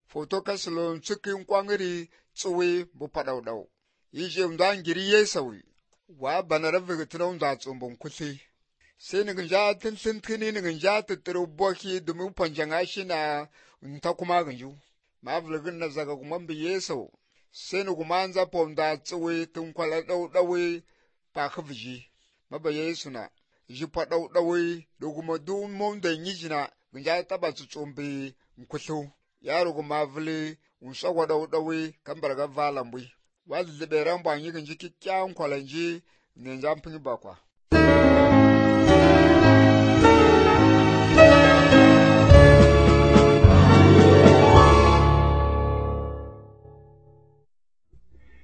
foto kasulon cikin kwangiri tsuwe bu padau yije mdan giri yesawi wa banara vigitino mda tsumbun kuthi sai ni ginja tintini ni ginja titru boki dumi panjanga shina nta kuma ginju ma vlugin na zaga kuma bi yeso sai ni kuma anza pomda tsuwe tun kwala dawe pa khvji maba yesu na ji padau dawe do kuma du mon da nyijina ginja taba tsumbi nkuthu yaro kuma vli unsagwa dawe kambarga valambui wa liberan ba nyigin jiki kyan kwalanji ne jampin bakwa